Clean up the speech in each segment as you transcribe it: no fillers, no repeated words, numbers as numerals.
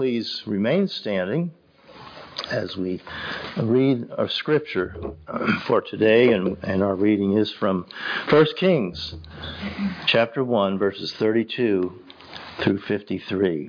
Please remain standing as we read our scripture for today, and our reading is from 1 Kings, chapter 1, verses 32 through 53.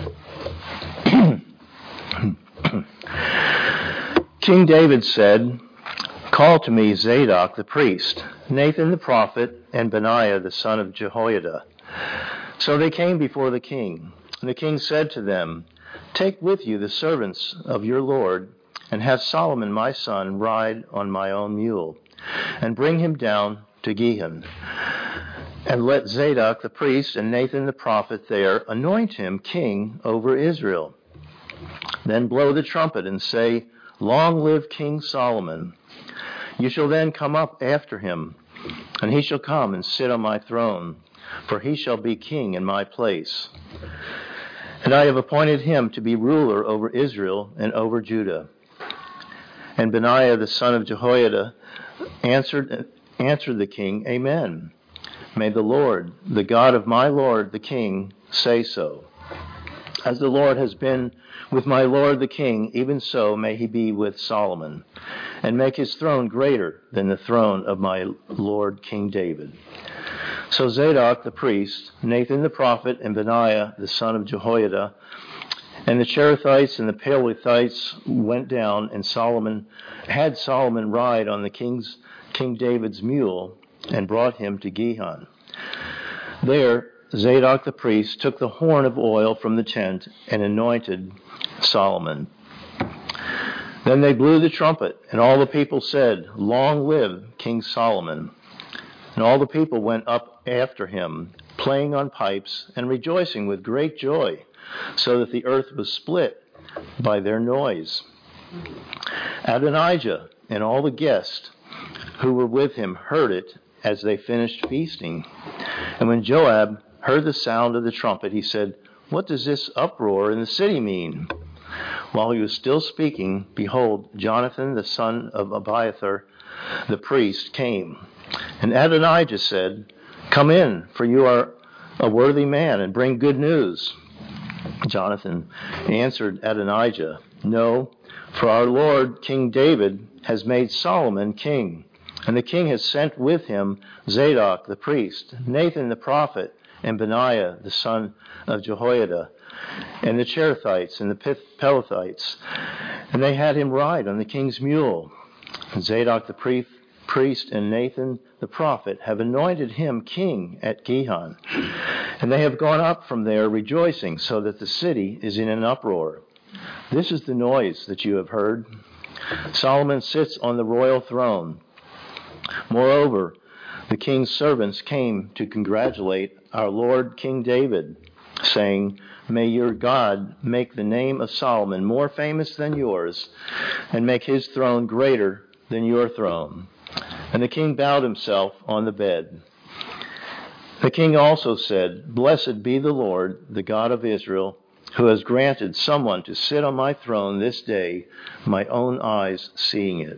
King David said, "Call to me Zadok the priest, Nathan the prophet, and Benaiah the son of Jehoiada." So they came before the king. And the king said to them, "Take with you the servants of your Lord, and have Solomon my son ride on my own mule, and bring him down to Gihon. And let Zadok the priest and Nathan the prophet there anoint him king over Israel. Then blow the trumpet and say, 'Long live King Solomon.' You shall then come up after him, and he shall come and sit on my throne, for he shall be king in my place. And I have appointed him to be ruler over Israel and over Judah." And Benaiah the son of Jehoiada answered the king, "Amen. May the Lord, the God of my lord the king, say so. As the Lord has been with my lord the king, even so may he be with Solomon, and make his throne greater than the throne of my lord King David." So Zadok the priest, Nathan the prophet, and Benaiah the son of Jehoiada, and the Cherethites and the Pelethites went down, and had Solomon ride on King David's mule, and brought him to Gihon. There Zadok the priest took the horn of oil from the tent and anointed Solomon. Then they blew the trumpet, and all the people said, "Long live King Solomon." And all the people went up after him, playing on pipes and rejoicing with great joy, so that the earth was split by their noise. Adonijah and all the guests who were with him heard it as they finished feasting. And when Joab heard the sound of the trumpet, he said, "What does this uproar in the city mean?" While he was still speaking, behold, Jonathan the son of Abiathar the priest came. And Adonijah said, "Come in, for you are a worthy man, and bring good news." Jonathan answered Adonijah, "No, for our lord King David has made Solomon king, and the king has sent with him Zadok the priest, Nathan the prophet, and Benaiah the son of Jehoiada, and the Cherethites and the Pelethites, and they had him ride on the king's mule. And Zadok the priest and Nathan the prophet have anointed him king at Gihon, and they have gone up from there rejoicing, so that the city is in an uproar. This is the noise that you have heard. Solomon sits on the royal throne. Moreover, the king's servants came to congratulate our lord King David, saying, 'May your God make the name of Solomon more famous than yours, and make his throne greater than your throne.' And the king bowed himself on the bed. The king also said, 'Blessed be the Lord, the God of Israel, who has granted someone to sit on my throne this day, my own eyes seeing it.'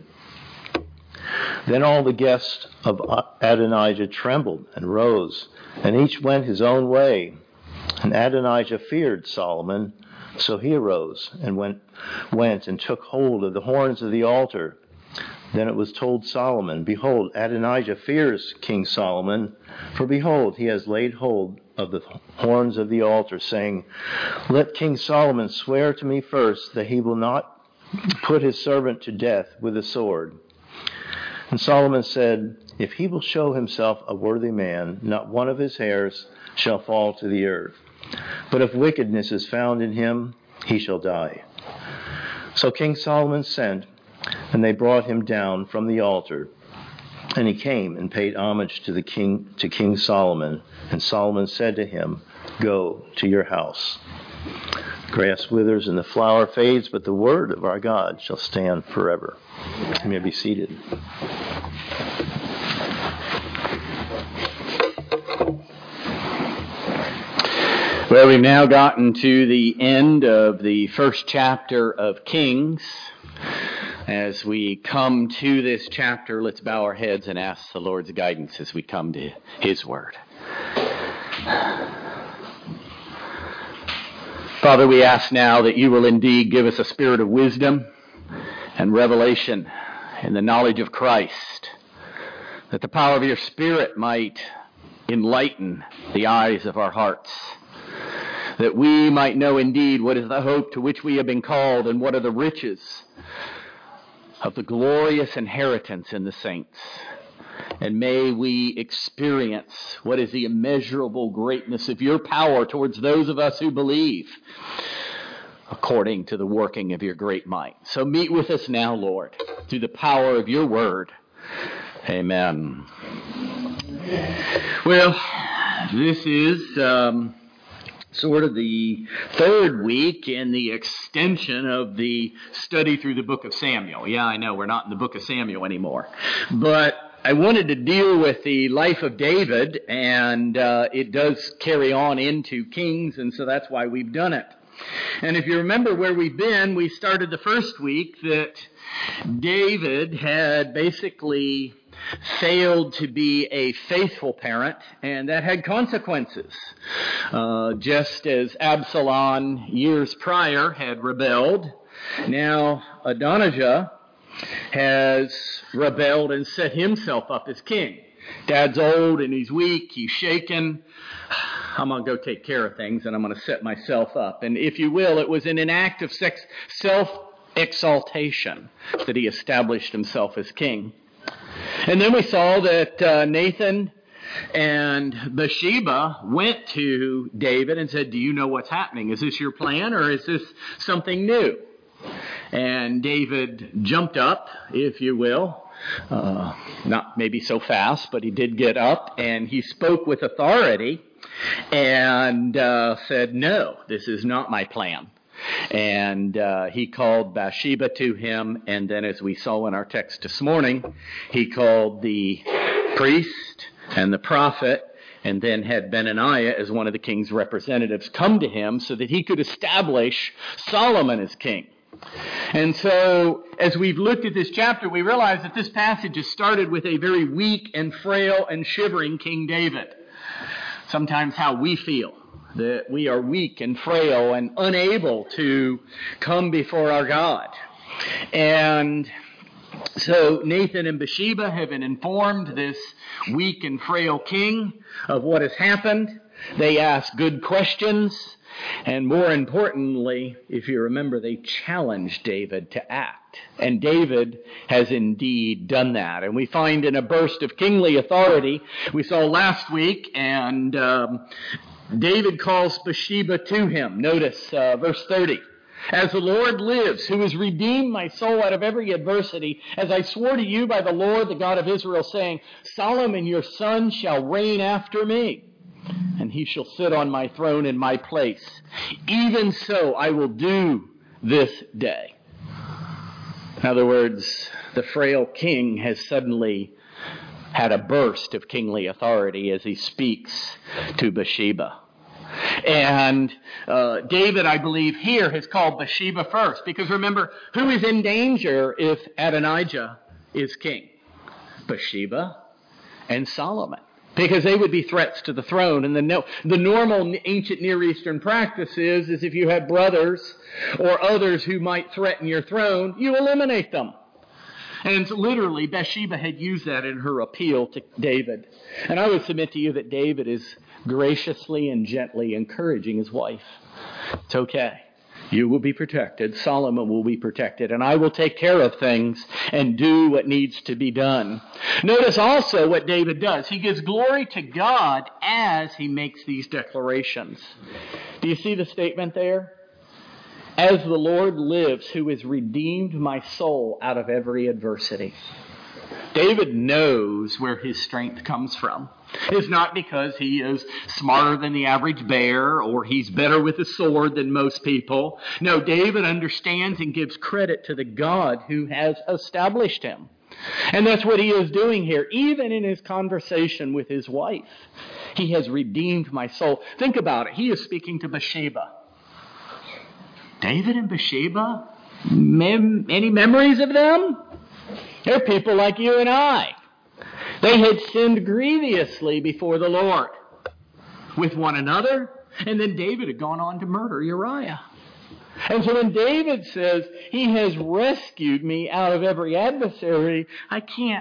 Then all the guests of Adonijah trembled and rose, and each went his own way. And Adonijah feared Solomon, so he arose and went and took hold of the horns of the altar. Then it was told Solomon, 'Behold, Adonijah fears King Solomon, for behold, he has laid hold of the horns of the altar, saying, Let King Solomon swear to me first that he will not put his servant to death with a sword.' And Solomon said, 'If he will show himself a worthy man, not one of his hairs shall fall to the earth. But if wickedness is found in him, he shall die.' So King Solomon sent, and they brought him down from the altar. And he came and paid homage to King Solomon. And Solomon said to him, 'Go to your house.' Grass withers and the flower fades, but the word of our God shall stand forever." You may be seated. Well, we've now gotten to the end of the first chapter of Kings. As we come to this chapter, let's bow our heads and ask the Lord's guidance as we come to His Word. Father, we ask now that you will indeed give us a spirit of wisdom and revelation in the knowledge of Christ, that the power of your Spirit might enlighten the eyes of our hearts, that we might know indeed what is the hope to which we have been called and what are the riches of the glorious inheritance in the saints. And may we experience what is the immeasurable greatness of your power towards those of us who believe, according to the working of your great might. So meet with us now, Lord, through the power of your word. Amen. Well, this is sort of the third week in the extension of the study through the book of Samuel. Yeah, I know, we're not in the book of Samuel anymore. But I wanted to deal with the life of David, and it does carry on into Kings, and so that's why we've done it. And if you remember where we've been, we started the first week that David had basically failed to be a faithful parent, and that had consequences. Just as Absalom years prior had rebelled, now Adonijah has rebelled and set himself up as king. Dad's old and he's weak, he's shaken. I'm going to go take care of things and I'm going to set myself up. And if you will, it was in an act of self-exaltation that he established himself as king. And then we saw that Nathan and Bathsheba went to David and said, "Do you know what's happening? Is this your plan or is this something new?" And David jumped up, if you will, not maybe so fast, but he did get up, and he spoke with authority and said, "No, this is not my plan." And he called Bathsheba to him, and then as we saw in our text this morning, he called the priest and the prophet, and then had Benaniah as one of the king's representatives come to him so that he could establish Solomon as king. And so, as we've looked at this chapter, we realize that this passage is started with a very weak and frail and shivering King David. Sometimes how we feel, that we are weak and frail and unable to come before our God. And so Nathan and Bathsheba have been informed, this weak and frail king, of what has happened. They ask good questions. And more importantly, if you remember, they challenged David to act. And David has indeed done that. And we find in a burst of kingly authority, we saw last week, and David calls Bathsheba to him. Notice verse 30. "As the Lord lives, who has redeemed my soul out of every adversity, as I swore to you by the Lord, the God of Israel, saying, Solomon your son shall reign after me, and he shall sit on my throne in my place. Even so I will do this day." In other words, the frail king has suddenly had a burst of kingly authority as he speaks to Bathsheba. And David, I believe, here has called Bathsheba first. Because remember, who is in danger if Adonijah is king? Bathsheba and Solomon. Because they would be threats to the throne. And the normal ancient Near Eastern practice is if you have brothers or others who might threaten your throne, you eliminate them. And literally, Bathsheba had used that in her appeal to David. And I would submit to you that David is graciously and gently encouraging his wife. It's okay. You will be protected. Solomon will be protected. And I will take care of things and do what needs to be done. Notice also what David does. He gives glory to God as he makes these declarations. Do you see the statement there? "As the Lord lives, who has redeemed my soul out of every adversity." David knows where his strength comes from. It's not because he is smarter than the average bear or he's better with a sword than most people. No, David understands and gives credit to the God who has established him. And that's what he is doing here, even in his conversation with his wife. He has redeemed my soul. Think about it. He is speaking to Bathsheba. David and Bathsheba? Any memories of them? They're people like you and I. They had sinned grievously before the Lord with one another And then David had gone on to murder Uriah. And so when David says, he has rescued me out of every adversary, I can't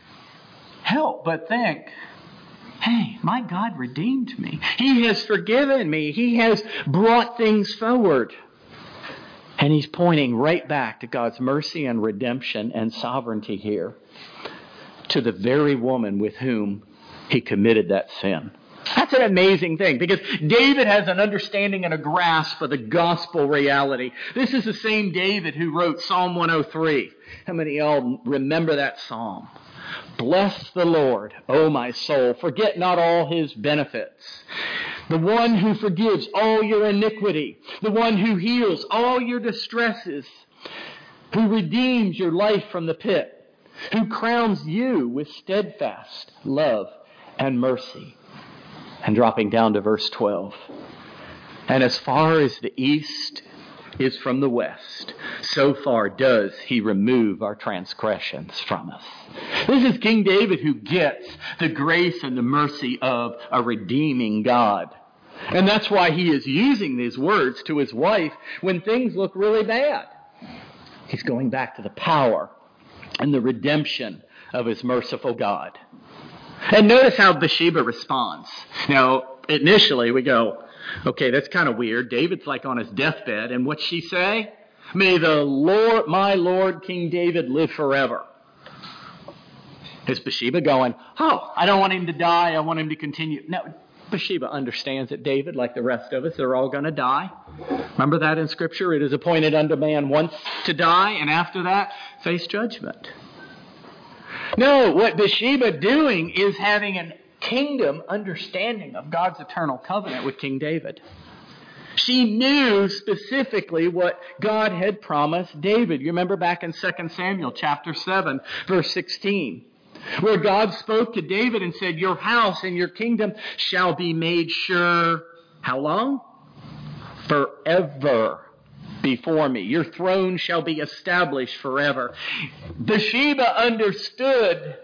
help but think, hey, my God redeemed me. He has forgiven me. He has brought things forward. And he's pointing right back to God's mercy and redemption and sovereignty here, to the very woman with whom he committed that sin. That's an amazing thing, because David has an understanding and a grasp of the gospel reality. This is the same David who wrote Psalm 103. How many of y'all remember that psalm? Bless the Lord, O my soul. Forget not all his benefits. The one who forgives all your iniquity. The one who heals all your distresses. Who redeems your life from the pit. Who crowns you with steadfast love and mercy. And dropping down to verse 12. And as far as the east is from the west, so far does he remove our transgressions from us. This is King David who gets the grace and the mercy of a redeeming God. And that's why he is using these words to his wife when things look really bad. He's going back to the power and the redemption of his merciful God. And notice how Bathsheba responds. Now, initially we go, okay, that's kind of weird. David's like on his deathbed, and what's she say? May the Lord, my Lord, King David, live forever. Is Bathsheba going, oh, I don't want him to die, I want him to continue. No, Bathsheba understands that David, like the rest of us, they're all going to die. Remember that in Scripture? It is appointed unto man once to die, and after that, face judgment. No, what Bathsheba doing is having a kingdom understanding of God's eternal covenant with King David. She knew specifically what God had promised David. You remember back in 2 Samuel chapter 7, verse 16, where God spoke to David and said, your house and your kingdom shall be made sure, how long? Forever. Before me. Your throne shall be established forever. Bathsheba understood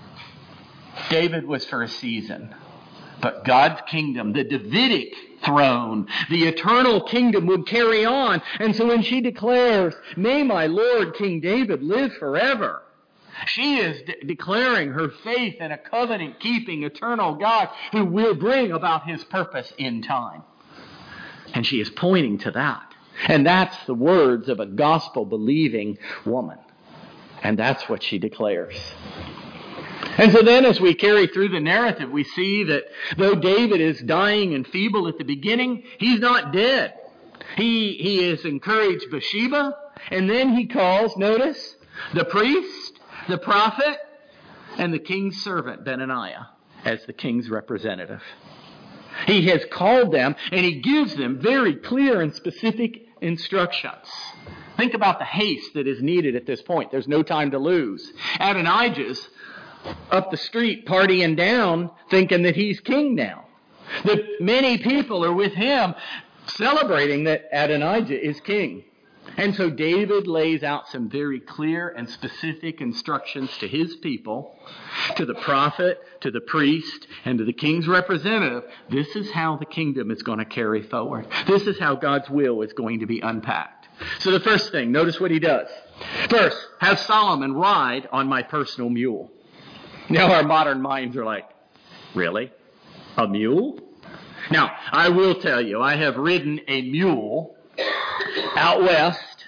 David was for a season. But God's kingdom, the Davidic throne, the eternal kingdom would carry on. And so when she declares, may my Lord King David live forever, she is declaring her faith in a covenant-keeping eternal God who will bring about his purpose in time. And she is pointing to that. And that's the words of a gospel-believing woman. And that's what she declares. And so then as we carry through the narrative, we see that though David is dying and feeble at the beginning, he's not dead. He has encouraged Bathsheba, and then he calls, notice, the priest, the prophet, and the king's servant, Benaniah, as the king's representative. He has called them, and he gives them very clear and specific instructions. Think about the haste that is needed at this point. There's no time to lose. Adonijah's up the street partying down, thinking that he's king now. That many people are with him celebrating that Adonijah is king. And so David lays out some very clear and specific instructions to his people, to the prophet, to the priest, and to the king's representative. This is how the kingdom is going to carry forward. This is how God's will is going to be unpacked. So the first thing, notice what he does. First, have Solomon ride on my personal mule. Now our modern minds are like, really? A mule? Now, I will tell you, I have ridden a mule out west,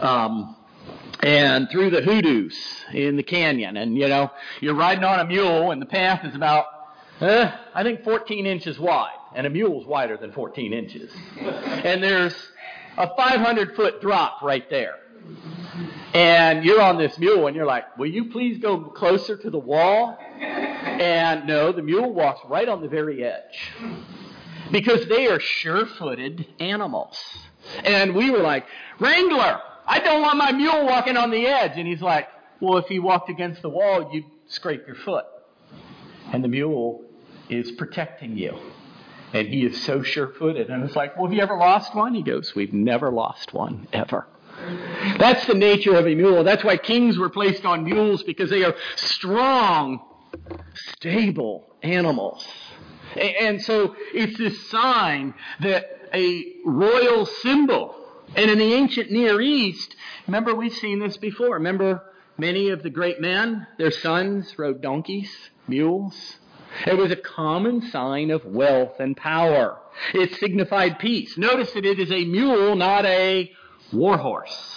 and through the hoodoos in the canyon. And, you know, you're riding on a mule, and the path is about, I think 14 inches wide. And a mule's wider than 14 inches. And there's a 500-foot drop right there. And you're on this mule, and you're like, will you please go closer to the wall? And no, the mule walks right on the very edge. Because they are sure-footed animals. And we were like, Wrangler, I don't want my mule walking on the edge. And he's like, well, if he walked against the wall, you'd scrape your foot. And the mule is protecting you. And he is so sure-footed. And it's like, well, have you ever lost one? He goes, we've never lost one, ever. That's the nature of a mule. That's why kings were placed on mules, because they are strong, stable animals. And so it's this sign that a royal symbol. And in the ancient Near East, remember we've seen this before. Remember many of the great men, their sons rode donkeys, mules. It was a common sign of wealth and power. It signified peace. Notice that it is a mule, not a war horse.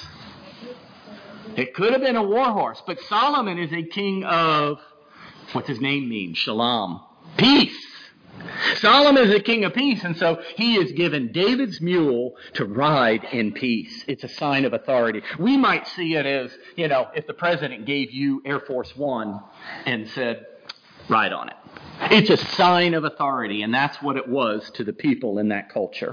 It could have been a war horse, but Solomon is a king of, what's his name mean? Shalom. Peace. Solomon is a king of peace, and so he is given David's mule to ride in peace. It's a sign of authority. We might see it as, if the president gave you Air Force One and said, ride on it. It's a sign of authority, and that's what it was to the people in that culture.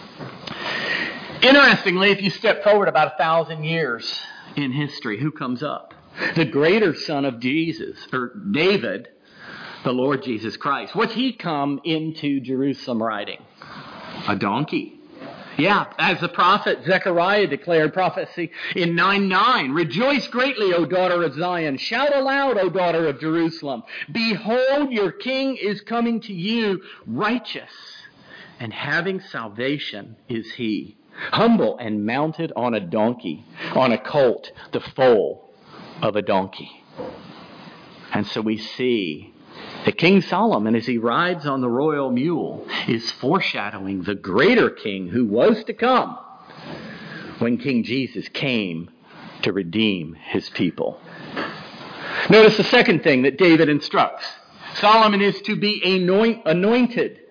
Interestingly, if you step forward about 1,000 years in history, who comes up? The greater son of Jesus, or David, the Lord Jesus Christ. What's he come into Jerusalem riding? A donkey. Yeah, as the prophet Zechariah declared prophecy in 9:9, rejoice greatly, O daughter of Zion. Shout aloud, O daughter of Jerusalem. Behold, your king is coming to you, righteous, and having salvation is he. Humble and mounted on a donkey, on a colt, the foal of a donkey. And so we see that King Solomon, as he rides on the royal mule, is foreshadowing the greater king who was to come when King Jesus came to redeem his people. Notice the second thing that David instructs. Solomon is to be anointed.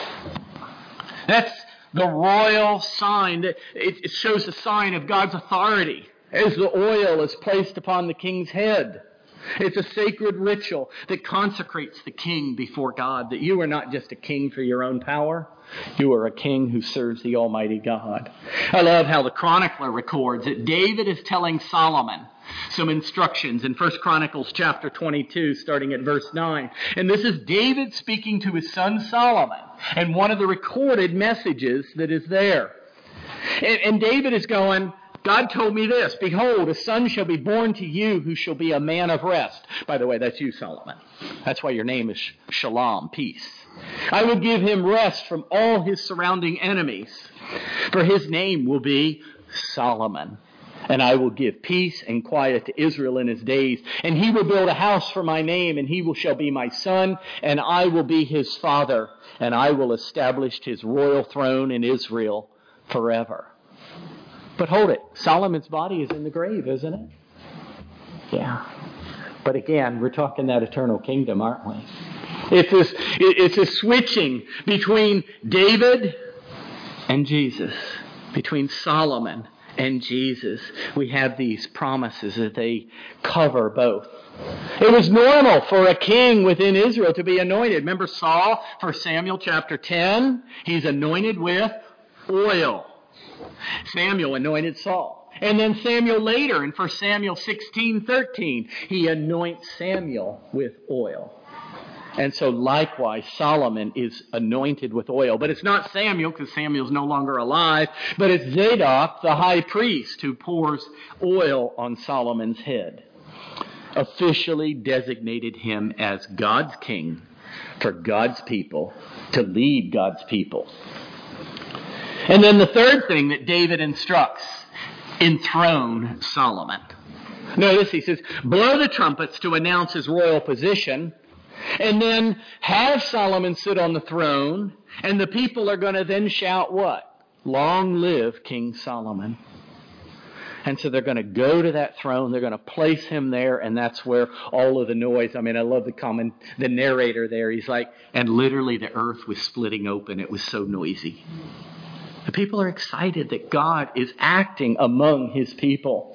That's the royal sign. It shows the sign of God's authority as the oil is placed upon the king's head. It's a sacred ritual that consecrates the king before God, that you are not just a king for your own power. You are a king who serves the Almighty God. I love how the chronicler records that David is telling Solomon some instructions in 1 Chronicles chapter 22, starting at verse 9. And this is David speaking to his son Solomon, and one of the recorded messages that is there. And David is going, God told me this, behold, a son shall be born to you who shall be a man of rest. By the way, that's you, Solomon. That's why your name is Shalom, peace. I will give him rest from all his surrounding enemies, for his name will be Solomon. And I will give peace and quiet to Israel in his days. And he will build a house for my name, and he shall be my son, and I will be his father, and I will establish his royal throne in Israel forever. But hold it, Solomon's body is in the grave, isn't it? Yeah. But again, we're talking that eternal kingdom, aren't we? It's a switching between David and Jesus, between Solomon and Jesus. We have these promises that they cover both. It was normal for a king within Israel to be anointed. Remember Saul, 1 Samuel chapter 10? He's anointed with oil. Samuel anointed Saul. And then Samuel later in 1 Samuel 16:13, he anoints Samuel with oil. And so likewise, Solomon is anointed with oil. But it's not Samuel, because Samuel's no longer alive, but it's Zadok, the high priest, who pours oil on Solomon's head. Officially designated him as God's king for God's people, to lead God's people. And then the third thing that David instructs, enthrone Solomon. Notice he says, blow the trumpets to announce his royal position, and then have Solomon sit on the throne, and the people are going to then shout what? Long live King Solomon. And so they're going to go to that throne, they're going to place him there, and that's where all of the noise, I love the narrator there, he's like, and literally the earth was splitting open, it was so noisy. The people are excited that God is acting among his people.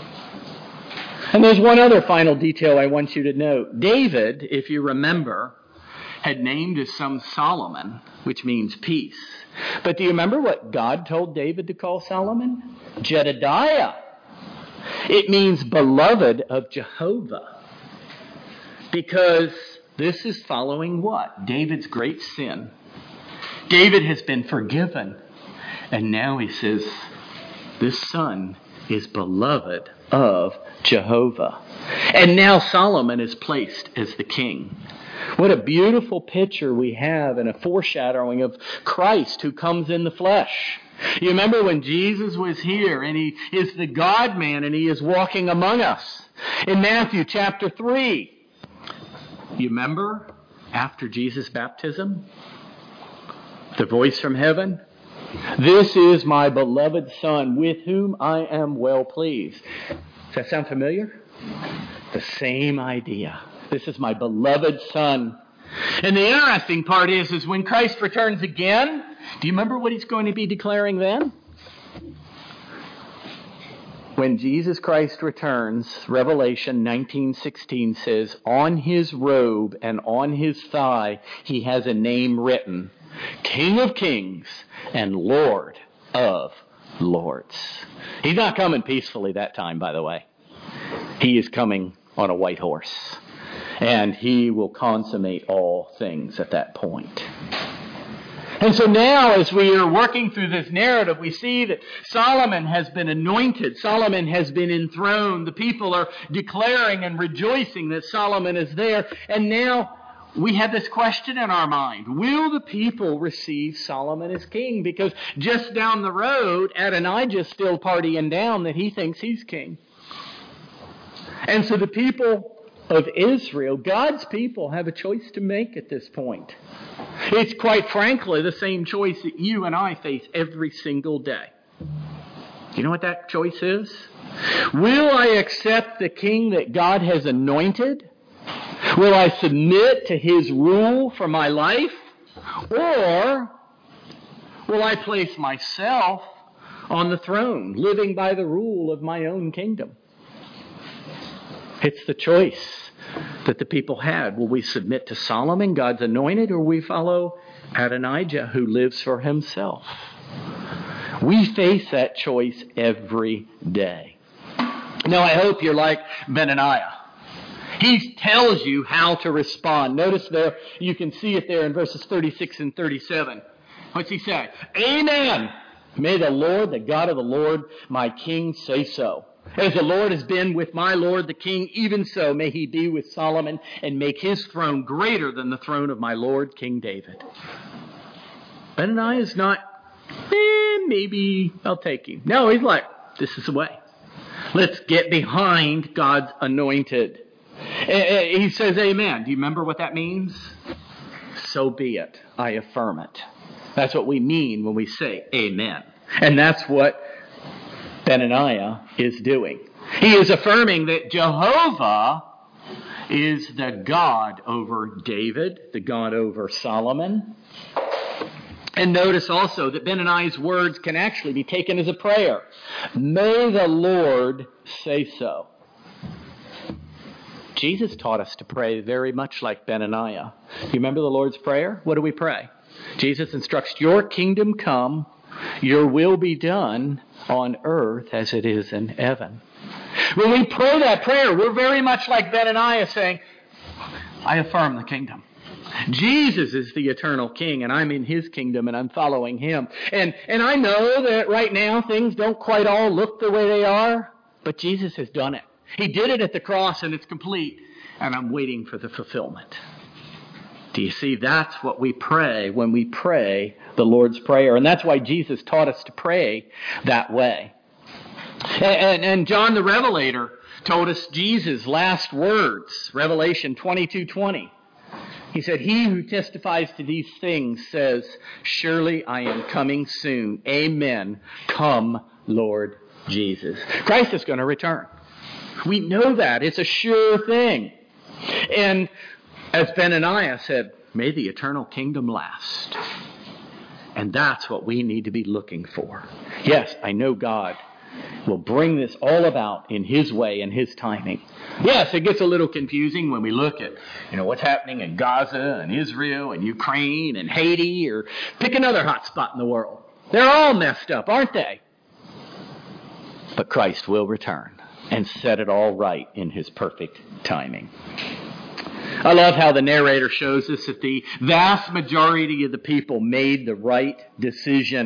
And there's one other final detail I want you to note. David, if you remember, had named his son Solomon, which means peace. But do you remember what God told David to call Solomon? Jedediah. It means beloved of Jehovah. Because this is following what? David's great sin. David has been forgiven. And now he says, this son is beloved of Jehovah. And now Solomon is placed as the king. What a beautiful picture we have and a foreshadowing of Christ who comes in the flesh. You remember when Jesus was here and He is the God-man and He is walking among us. In Matthew chapter 3, you remember after Jesus' baptism, the voice from heaven, "This is my beloved Son with whom I am well pleased." Does that sound familiar? The same idea. This is my beloved Son. And the interesting part is when Christ returns again, do you remember what He's going to be declaring then? When Jesus Christ returns, Revelation 19:16 says, "On His robe and on His thigh He has a name written, King of Kings and Lord of Lords." He's not coming peacefully that time, by the way. He is coming on a white horse. And He will consummate all things at that point. And so now, as we are working through this narrative, we see that Solomon has been anointed. Solomon has been enthroned. The people are declaring and rejoicing that Solomon is there. And now we have this question in our mind. Will the people receive Solomon as king? Because just down the road, Adonijah is still partying down that he thinks he's king. And so the people of Israel, God's people, have a choice to make at this point. It's quite frankly the same choice that you and I face every single day. You know what that choice is? Will I accept the king that God has anointed? Will I submit to His rule for my life? Or will I place myself on the throne, living by the rule of my own kingdom? It's the choice that the people had. Will we submit to Solomon, God's anointed, or will we follow Adonijah, who lives for himself? We face that choice every day. Now, I hope you're like Benaniah. He tells you how to respond. Notice there, you can see it there in verses 36 and 37. What's he say? "Amen. May the Lord, the God of the Lord, my King, say so. As the Lord has been with my Lord the King, even so may He be with Solomon and make his throne greater than the throne of my Lord King David." Benaniah is not, maybe I'll take him. No, he's like, this is the way. Let's get behind God's anointed. He says amen. Do you remember what that means? So be it. I affirm it. That's what we mean when we say amen. And that's what Benaniah is doing. He is affirming that Jehovah is the God over David, the God over Solomon. And notice also that Benaniah's words can actually be taken as a prayer. May the Lord say so. Jesus taught us to pray very much like Benaniah. You remember the Lord's Prayer? What do we pray? Jesus instructs, "Your kingdom come, your will be done on earth as it is in heaven." When we pray that prayer, we're very much like Benaniah saying, I affirm the kingdom. Jesus is the eternal king, and I'm in His kingdom, and I'm following Him. And I know that right now things don't quite all look the way they are, but Jesus has done it. He did it at the cross, and it's complete, and I'm waiting for the fulfillment. Do you see? That's what we pray when we pray the Lord's Prayer. And that's why Jesus taught us to pray that way. And John the Revelator told us Jesus' last words, Revelation 22:20. He said, "He who testifies to these things says, surely I am coming soon. Amen. Come, Lord Jesus." Christ is going to return. We know that. It's a sure thing. And as Benaniah said, may the eternal kingdom last. And that's what we need to be looking for. Yes, I know God will bring this all about in His way and His timing. Yes, it gets a little confusing when we look at, what's happening in Gaza and Israel and Ukraine and Haiti, or pick another hot spot in the world. They're all messed up, aren't they? But Christ will return and set it all right in His perfect timing. I love how the narrator shows us that the vast majority of the people made the right decision.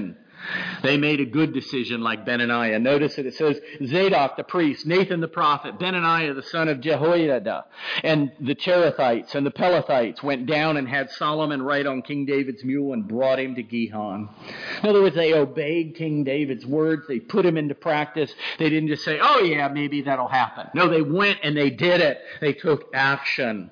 They made a good decision like Benaniah. Notice that it says Zadok the priest, Nathan the prophet, Benaniah the son of Jehoiada, and the Cherethites and the Pelethites went down and had Solomon ride on King David's mule and brought him to Gihon. In other words, they obeyed King David's words. They put him into practice. They didn't just say, oh yeah, maybe that'll happen. No, they went and they did it. They took action.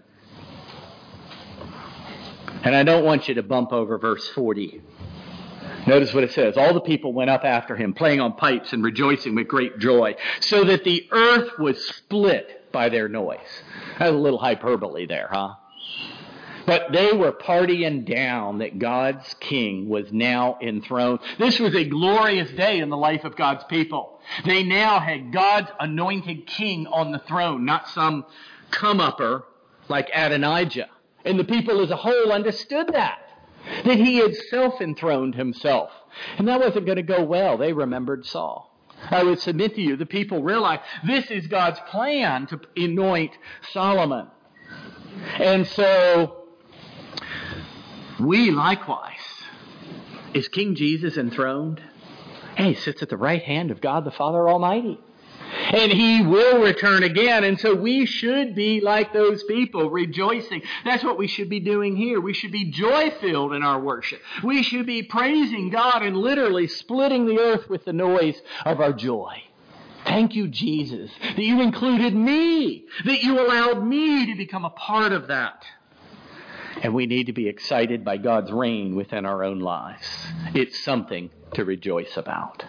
And I don't want you to bump over verse 40. Notice what it says. All the people went up after him, playing on pipes and rejoicing with great joy, so that the earth was split by their noise. That's a little hyperbole there, huh? But they were partying down that God's king was now enthroned. This was a glorious day in the life of God's people. They now had God's anointed king on the throne, not some come-upper like Adonijah. And the people as a whole understood that he had self-enthroned himself. And that wasn't going to go well. They remembered Saul. I would submit to you, the people realized this is God's plan to anoint Solomon. And so, we likewise, is King Jesus enthroned? And he sits at the right hand of God the Father Almighty. And he will return again. And so we should be like those people, rejoicing. That's what we should be doing here. We should be joy-filled in our worship. We should be praising God and literally splitting the earth with the noise of our joy. Thank you, Jesus, that you included me, that you allowed me to become a part of that. And we need to be excited by God's reign within our own lives. It's something to rejoice about.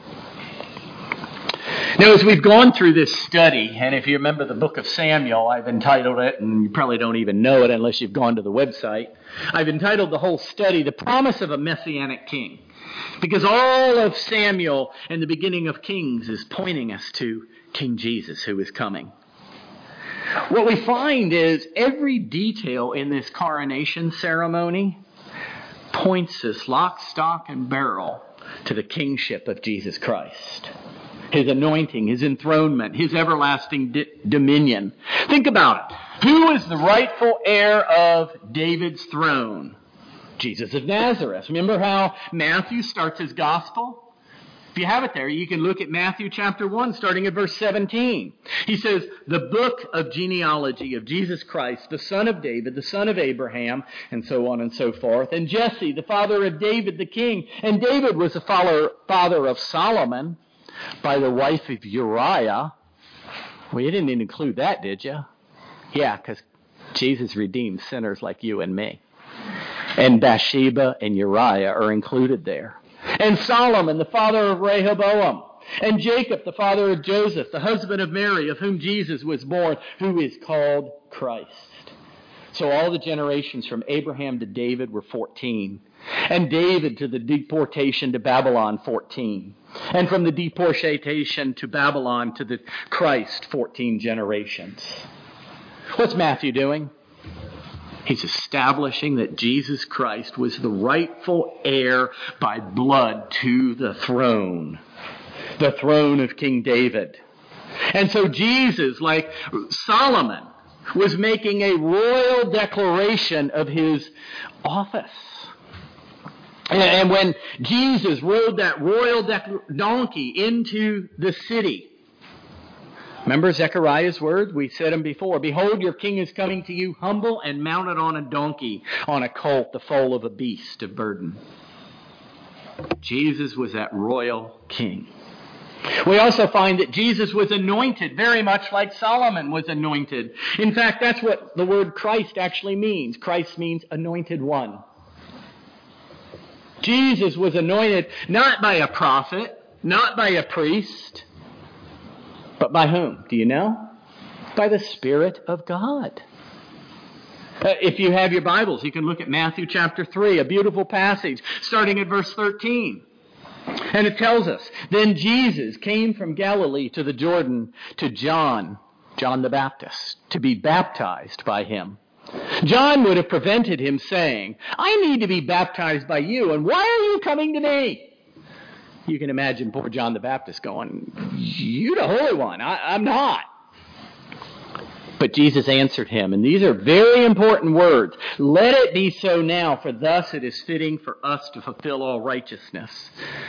Now, as we've gone through this study, and if you remember the book of Samuel, I've entitled it, and you probably don't even know it unless you've gone to the website, I've entitled the whole study, The Promise of a Messianic King. Because all of Samuel and the beginning of Kings is pointing us to King Jesus who is coming. What we find is every detail in this coronation ceremony points us lock, stock, and barrel to the kingship of Jesus Christ. His anointing, his enthronement, his everlasting dominion. Think about it. Who is the rightful heir of David's throne? Jesus of Nazareth. Remember how Matthew starts his gospel? If you have it there, you can look at Matthew chapter 1, starting at verse 17. He says, the book of genealogy of Jesus Christ, the son of David, the son of Abraham, and so on and so forth. And Jesse, the father of David the king. And David was the father of Solomon by the wife of Uriah. Well, you didn't include that, did you? Yeah, because Jesus redeemed sinners like you and me. And Bathsheba and Uriah are included there. And Solomon, the father of Rehoboam. And Jacob, the father of Joseph, the husband of Mary, of whom Jesus was born, who is called Christ. So all the generations from Abraham to David were 14. And David to the deportation to Babylon, 14. And from the deportation to Babylon to the Christ, 14 generations. What's Matthew doing? He's establishing that Jesus Christ was the rightful heir by blood to the throne of King David. And so Jesus, like Solomon, was making a royal declaration of his office. And when Jesus rode that royal donkey into the city, remember Zechariah's words? We said them before. Behold, your king is coming to you, humble and mounted on a donkey, on a colt, the foal of a beast of burden. Jesus was that royal king. We also find that Jesus was anointed, very much like Solomon was anointed. In fact, that's what the word Christ actually means. Christ means anointed one. Jesus was anointed not by a prophet, not by a priest, but by whom? Do you know? By the Spirit of God. If you have your Bibles, you can look at Matthew chapter 3, a beautiful passage, starting at verse 13. And it tells us, then Jesus came from Galilee to the Jordan to John the Baptist, to be baptized by him. John would have prevented him saying, I need to be baptized by you, and why are you coming to me? You can imagine poor John the Baptist going, you're the Holy One, I'm not. But Jesus answered him, and these are very important words. Let it be so now, for thus it is fitting for us to fulfill all righteousness.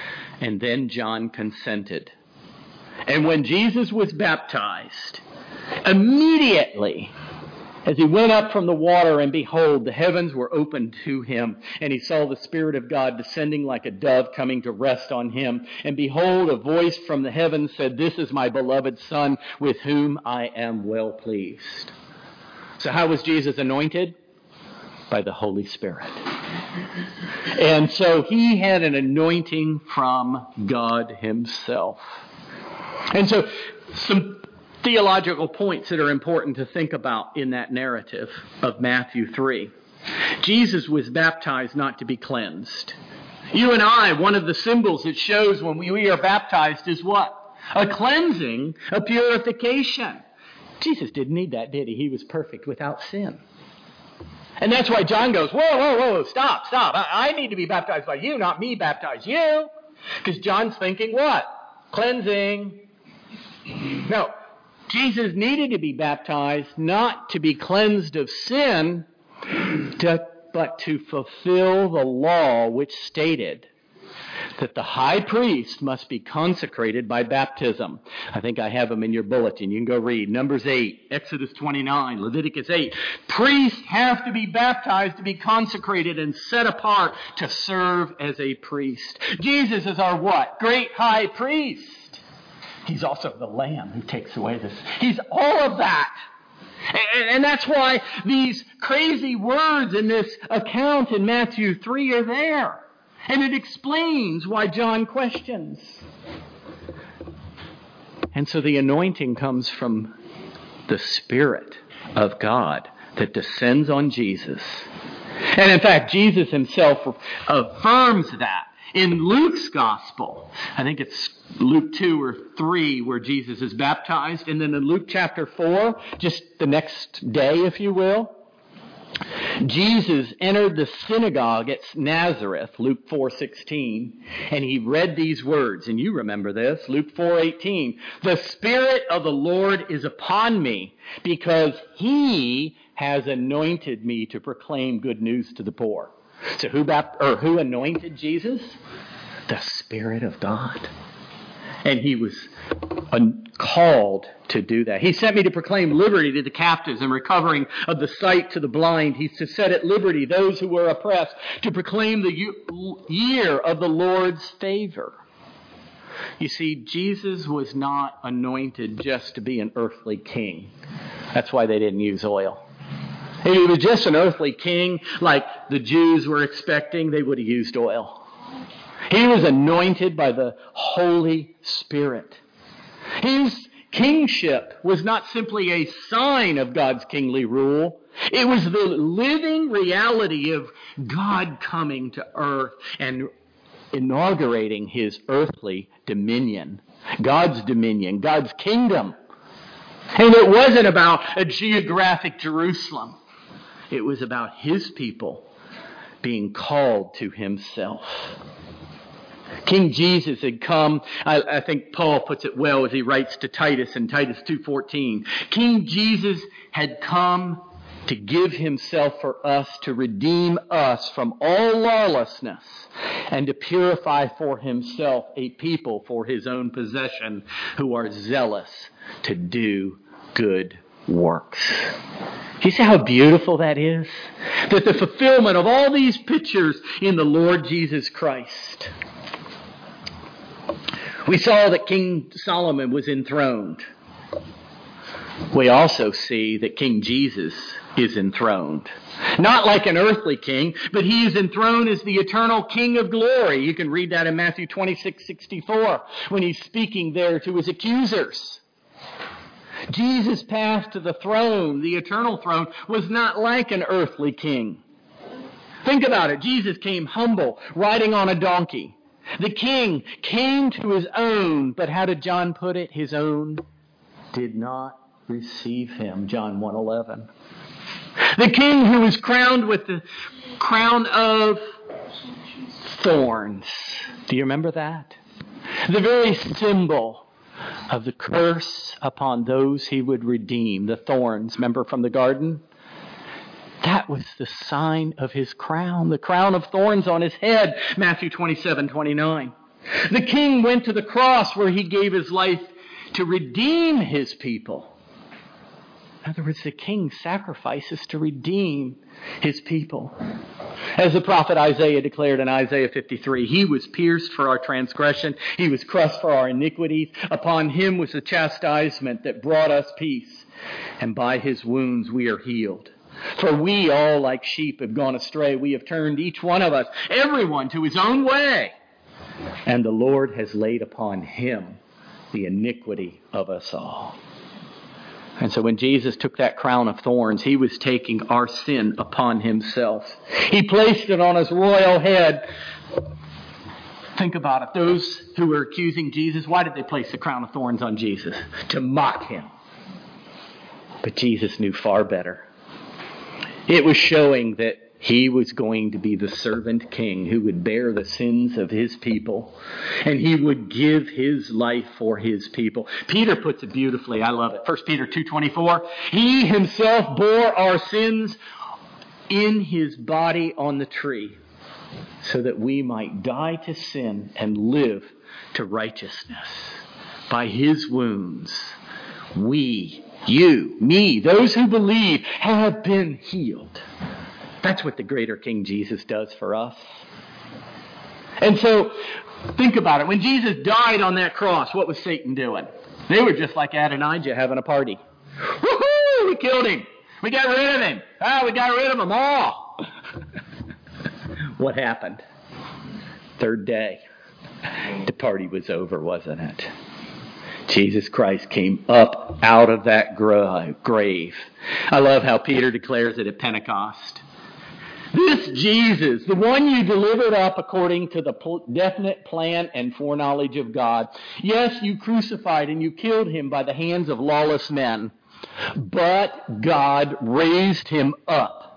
And then John consented. And when Jesus was baptized, immediately, as he went up from the water, and behold, the heavens were opened to him, and he saw the Spirit of God descending like a dove coming to rest on him. And behold, a voice from the heavens said, "This is my beloved Son, with whom I am well pleased." So how was Jesus anointed? By the Holy Spirit. And so he had an anointing from God himself. And so some theological points that are important to think about in that narrative of Matthew 3. Jesus was baptized not to be cleansed. You and I, one of the symbols it shows when we are baptized is what? A cleansing, a purification. Jesus didn't need that, did he? He was perfect without sin. And that's why John goes, whoa, stop. I need to be baptized by you, not me baptize you. Because John's thinking what? Cleansing. No, Jesus needed to be baptized not to be cleansed of sin, but to fulfill the law which stated that the high priest must be consecrated by baptism. I think I have them in your bulletin. You can go read. Numbers 8, Exodus 29, Leviticus 8. Priests have to be baptized to be consecrated and set apart to serve as a priest. Jesus is our what? Great high priest. He's also the Lamb who takes away this. He's all of that. And that's why these crazy words in this account in Matthew 3 are there. And it explains why John questions. And so the anointing comes from the Spirit of God that descends on Jesus. And in fact, Jesus himself affirms that in Luke's gospel. I think it's Luke 2 or 3 where Jesus is baptized. And then in Luke chapter 4, just the next day, if you will, Jesus entered the synagogue at Nazareth, Luke 4:16, and he read these words, and you remember this, Luke 4:18. "The Spirit of the Lord is upon me, because he has anointed me to proclaim good news to the poor." So who anointed Jesus? The Spirit of God. And he was called to do that. He sent me to proclaim liberty to the captives and recovering of the sight to the blind. He's to set at liberty those who were oppressed, to proclaim the year of the Lord's favor. You see, Jesus was not anointed just to be an earthly king. That's why they didn't use oil. If he was just an earthly king like the Jews were expecting, they would have used oil. He was anointed by the Holy Spirit. His kingship was not simply a sign of God's kingly rule. It was the living reality of God coming to earth and inaugurating his earthly dominion. God's kingdom. And it wasn't about a geographic Jerusalem. It was about his people being called to himself. King Jesus had come, I think Paul puts it well as he writes to Titus in Titus 2:14. King Jesus had come to give himself for us, to redeem us from all lawlessness, and to purify for himself a people for his own possession who are zealous to do good works. Do you see how beautiful that is? That the fulfillment of all these pictures in the Lord Jesus Christ. We saw that King Solomon was enthroned. We also see that King Jesus is enthroned. Not like an earthly king, but he is enthroned as the eternal King of glory. You can read that in Matthew 26:64 when he's speaking there to his accusers. Jesus' path to the throne, the eternal throne, was not like an earthly king. Think about it. Jesus came humble, riding on a donkey. The king came to his own, but how did John put it? His own did not receive him. John 1:11. The king who was crowned with the crown of thorns. Do you remember that? The very symbol of the curse upon those he would redeem. The thorns, remember from the garden? That was the sign of his crown, the crown of thorns on his head, Matthew 27:29. The King went to the cross where he gave his life to redeem his people. In other words, the King sacrifices to redeem his people. As the prophet Isaiah declared in Isaiah 53, he was pierced for our transgression. He was crushed for our iniquities. Upon him was the chastisement that brought us peace. And by his wounds we are healed. For we all like sheep have gone astray. We have turned each one of us, everyone, to his own way. And the Lord has laid upon him the iniquity of us all. And so when Jesus took that crown of thorns, he was taking our sin upon himself. He placed it on his royal head. Think about it. Those who were accusing Jesus, why did they place the crown of thorns on Jesus? To mock him. But Jesus knew far better. It was showing that he was going to be the servant king who would bear the sins of his people, and he would give his life for his people. Peter puts it beautifully. I love it. 1 Peter 2:24. He himself bore our sins in his body on the tree, so that we might die to sin and live to righteousness. By his wounds, we, you, me, those who believe, have been healed. That's what the greater King Jesus does for us. And so, think about it. When Jesus died on that cross, what was Satan doing? They were just like Adonijah having a party. Woohoo! We killed him. We got rid of him. We got rid of them all. What happened? Third day. The party was over, wasn't it? Jesus Christ came up out of that grave. I love how Peter declares it at Pentecost. This Jesus, the one you delivered up according to the definite plan and foreknowledge of God. Yes, you crucified and you killed him by the hands of lawless men. But God raised him up,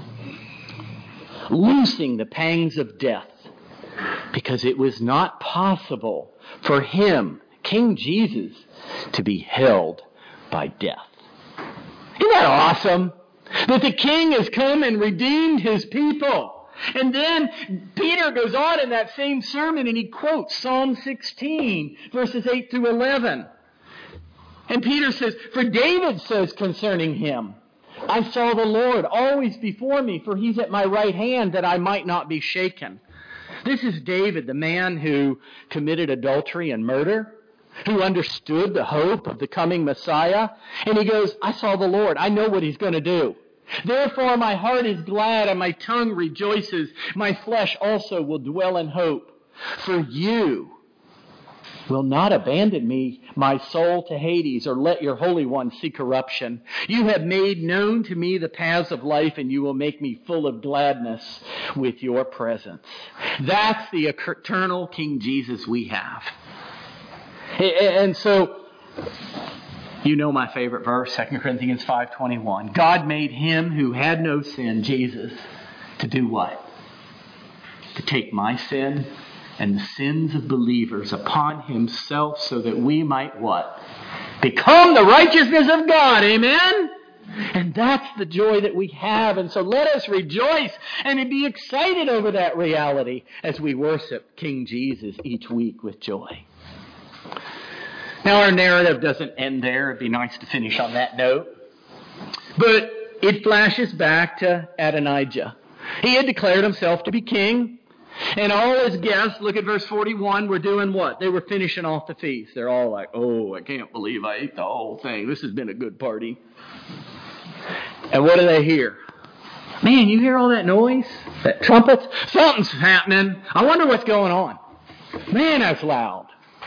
loosing the pangs of death, because it was not possible for him, King Jesus, to be held by death. Isn't that awesome? That the King has come and redeemed his people. And then Peter goes on in that same sermon and he quotes Psalm 16, verses 8 through 11. And Peter says, for David says concerning him, I saw the Lord always before me, for he's at my right hand, that I might not be shaken. This is David, the man who committed adultery and murder, who understood the hope of the coming Messiah. And he goes, I saw the Lord. I know what he's going to do. Therefore my heart is glad and my tongue rejoices. My flesh also will dwell in hope. For you will not abandon me, my soul, to Hades, or let your Holy One see corruption. You have made known to me the paths of life, and you will make me full of gladness with your presence. That's the eternal King Jesus we have. And so, you know my favorite verse, 2 Corinthians 5:21. God made him who had no sin, Jesus, to do what? To take my sin and the sins of believers upon himself so that we might what? Become the righteousness of God. Amen? And that's the joy that we have. And so let us rejoice and be excited over that reality as we worship King Jesus each week with joy. Now our narrative doesn't end there. It'd be nice to finish on that note. But it flashes back to Adonijah. He had declared himself to be king. And all his guests, look at verse 41, were doing what? They were finishing off the feast. They're all like, oh, I can't believe I ate the whole thing. This has been a good party. And what do they hear? Man, you hear all that noise? That trumpets? Something's happening. I wonder what's going on. Man, that's loud.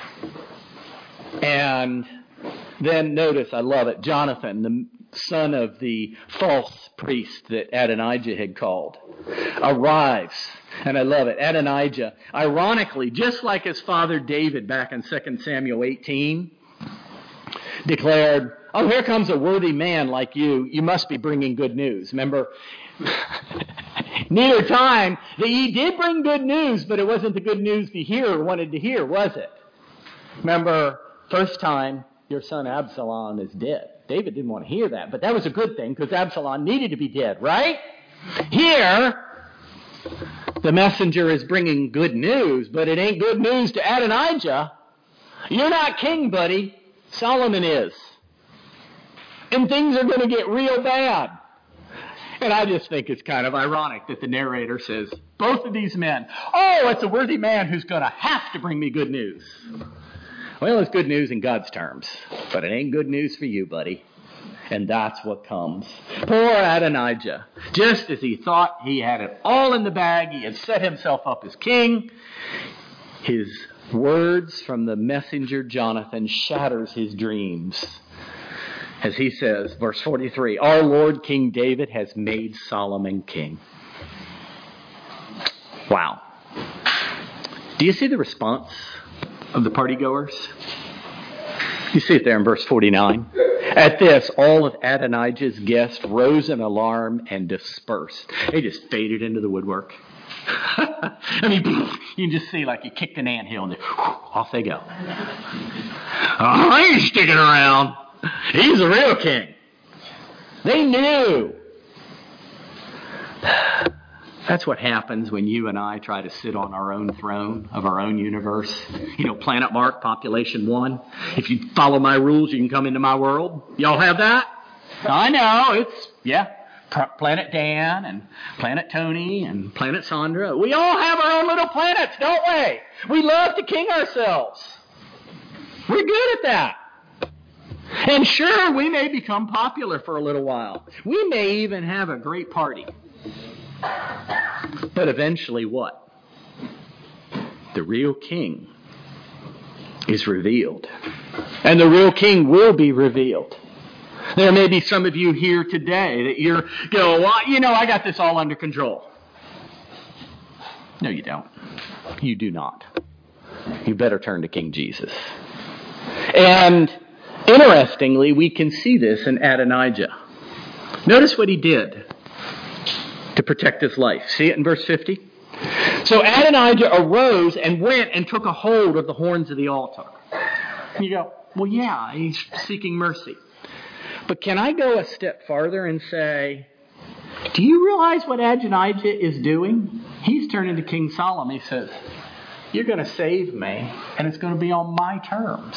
And then notice, I love it, Jonathan, the son of the false priest that Adonijah had called, arrives. And I love it. Adonijah, ironically, just like his father David back in 2 Samuel 18, declared, oh, here comes a worthy man like you. You must be bringing good news. Remember, neither time that he did bring good news, but it wasn't the good news the hearer wanted to hear, was it? Remember, first time, your son Absalom is dead. David didn't want to hear that, but that was a good thing because Absalom needed to be dead, right? Here, The messenger is bringing good news, but it ain't good news to Adonijah. You're not king, buddy. Solomon is. And things are going to get real bad. And I just think it's kind of ironic that the narrator says, both of these men, oh, it's a worthy man who's going to have to bring me good news. Well, it's good news in God's terms, but it ain't good news for you, buddy. And that's what comes. Poor Adonijah. Just as he thought he had it all in the bag, he had set himself up as king, his words from the messenger Jonathan shatters his dreams. As he says, verse 43, our Lord King David has made Solomon king. Wow. Do you see the response of the partygoers? You see it there in verse 49. At this, all of Adonijah's guests rose in alarm and dispersed. They just faded into the woodwork. I mean, you can just see like you kicked an anthill and off they go. I ain't sticking around. He's the real king. They knew. That's what happens when you and I try to sit on our own throne of our own universe. You know, Planet Mark, population 1. If you follow my rules, you can come into my world. Y'all have that? I know. Planet Dan and Planet Tony and Planet Sandra. We all have our own little planets, don't we? We love to king ourselves. We're good at that. And sure, we may become popular for a little while. We may even have a great party. But eventually what? The real king is revealed. And the real king will be revealed. There may be some of you here today that you're going, well, you know, I got this all under control. No, you don't. You do not. You better turn to King Jesus. And interestingly, we can see this in Adonijah. Notice what he did to protect his life. See it in verse 50? So Adonijah arose and went and took a hold of the horns of the altar. You go, well, yeah, he's seeking mercy. But can I go a step farther and say, do you realize what Adonijah is doing? He's turning to King Solomon. He says, you're going to save me, and it's going to be on my terms.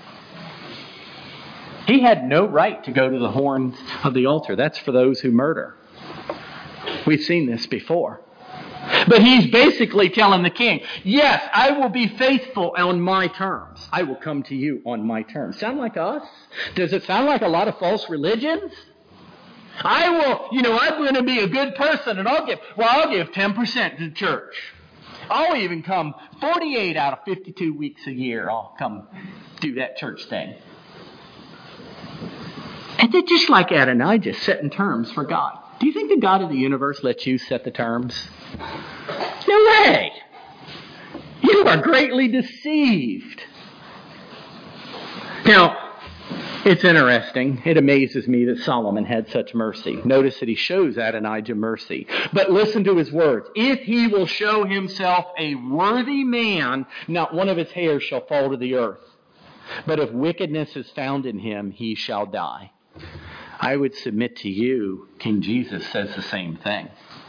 He had no right to go to the horns of the altar. That's for those who murder. We've seen this before. But he's basically telling the king, yes, I will be faithful on my terms. I will come to you on my terms. Sound like us? Does it sound like a lot of false religions? I'm going to be a good person and I'll give 10% to the church. I'll even come 48 out of 52 weeks a year. I'll come do that church thing. And they're just like Adonijah, setting terms for God. Do you think the God of the universe lets you set the terms? No way! You are greatly deceived. Now, it's interesting. It amazes me that Solomon had such mercy. Notice that he shows Adonijah mercy. But listen to his words. If he will show himself a worthy man, not one of his hairs shall fall to the earth. But if wickedness is found in him, he shall die. I would submit to you, King Jesus says the same thing.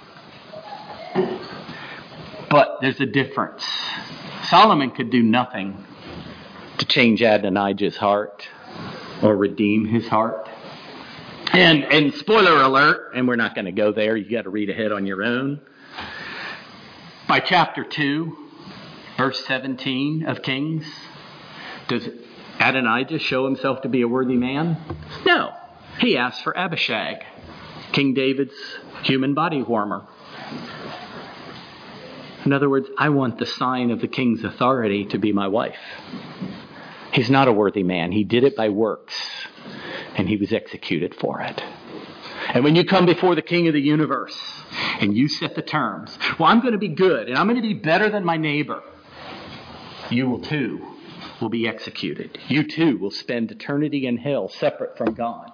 But there's a difference. Solomon could do nothing to change Adonijah's heart or redeem his heart. And spoiler alert, and we're not going to go there, you got to read ahead on your own. By chapter 2, verse 17 of Kings, does Adonijah show himself to be a worthy man? No. He asked for Abishag, King David's human body warmer. In other words, I want the sign of the king's authority to be my wife. He's not a worthy man. He did it by works, and he was executed for it. And when you come before the king of the universe, and you set the terms, well, I'm going to be good, and I'm going to be better than my neighbor, you will be executed. You too will spend eternity in hell separate from God.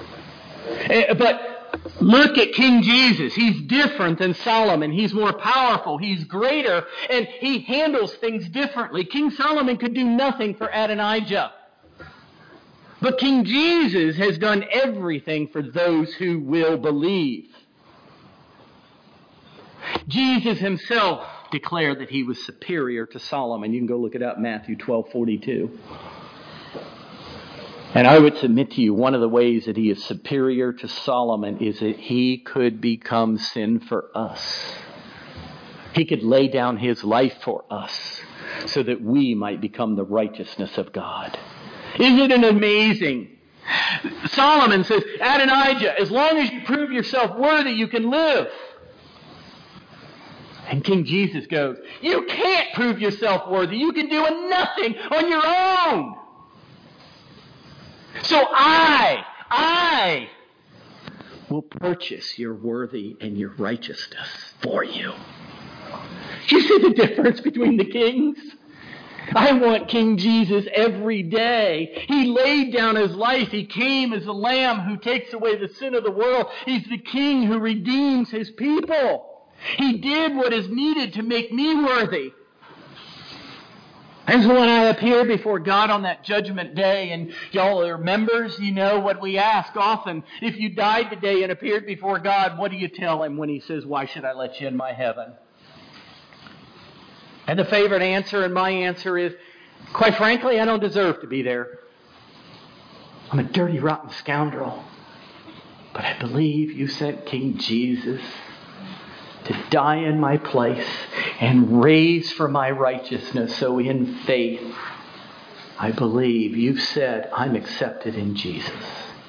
But look at King Jesus. He's different than Solomon. He's more powerful. He's greater. And he handles things differently. King Solomon could do nothing for Adonijah. But King Jesus has done everything for those who will believe. Jesus himself declared that he was superior to Solomon. You can go look it up, Matthew 12:42. And I would submit to you, one of the ways that he is superior to Solomon is that he could become sin for us. He could lay down his life for us so that we might become the righteousness of God. Isn't it amazing? Solomon says, Adonijah, as long as you prove yourself worthy, you can live. And King Jesus goes, you can't prove yourself worthy. You can do nothing on your own. So I will purchase your worthy and your righteousness for you. You see the difference between the kings? I want King Jesus every day. He laid down his life. He came as a lamb who takes away the sin of the world. He's the king who redeems his people. He did what is needed to make me worthy. And so when I appear before God on that judgment day, and y'all are members, you know what we ask often. If you died today and appeared before God, what do you tell him when he says, why should I let you in my heaven? And the favorite answer and my answer is, quite frankly, I don't deserve to be there. I'm a dirty, rotten scoundrel. But I believe you sent King Jesus to die in my place and raise for my righteousness. So in faith, I believe you've said I'm accepted in Jesus.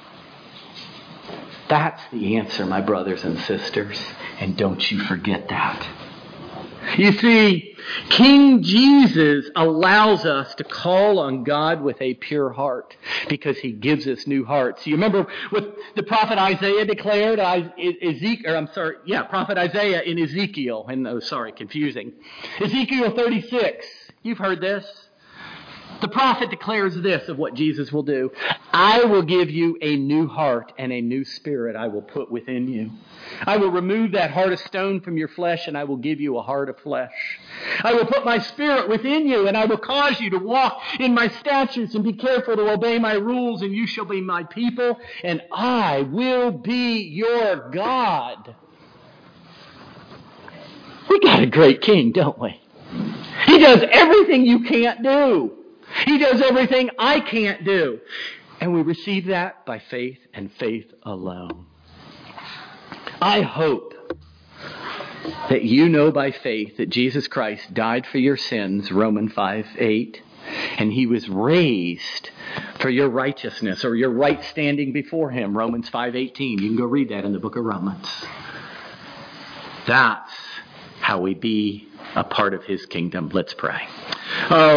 That's the answer, my brothers and sisters. And don't you forget that. You see, King Jesus allows us to call on God with a pure heart because he gives us new hearts. You remember what the prophet Isaiah declared? Prophet Isaiah in Ezekiel. Confusing. Ezekiel 36. You've heard this. The prophet declares this of what Jesus will do. I will give you a new heart and a new spirit I will put within you. I will remove that heart of stone from your flesh and I will give you a heart of flesh. I will put my spirit within you and I will cause you to walk in my statutes and be careful to obey my rules, and you shall be my people and I will be your God. We got a great king, don't we? He does everything you can't do. He does everything I can't do. And we receive that by faith and faith alone. I hope that you know by faith that Jesus Christ died for your sins, Romans 5:8, and he was raised for your righteousness or your right standing before him, Romans 5:18. You can go read that in the book of Romans. That's how we be a part of his kingdom. Let's pray.